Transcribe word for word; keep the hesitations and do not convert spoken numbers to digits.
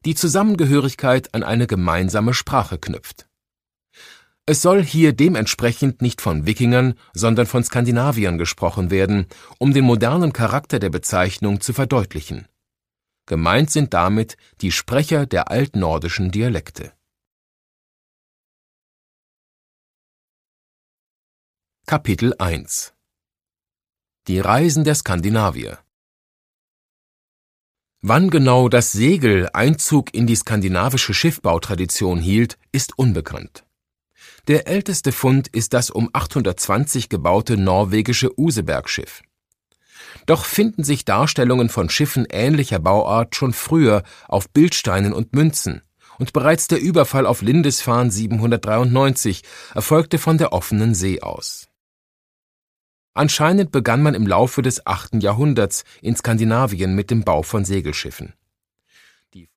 die Zusammengehörigkeit an eine gemeinsame Sprache knüpft. Es soll hier dementsprechend nicht von Wikingern, sondern von Skandinaviern gesprochen werden, um den modernen Charakter der Bezeichnung zu verdeutlichen. Gemeint sind damit die Sprecher der altnordischen Dialekte. Kapitel eins Die Reisen der Skandinavier. Wann genau das Segel Einzug in die skandinavische Schiffbautradition hielt, ist unbekannt. Der älteste Fund ist das um achthundertzwanzig gebaute norwegische Oseberg-Schiff. Doch finden sich Darstellungen von Schiffen ähnlicher Bauart schon früher auf Bildsteinen und Münzen, und bereits der Überfall auf Lindisfarne siebenhundertdreiundneunzig erfolgte von der offenen See aus. Anscheinend begann man im Laufe des achten Jahrhunderts in Skandinavien mit dem Bau von Segelschiffen. Die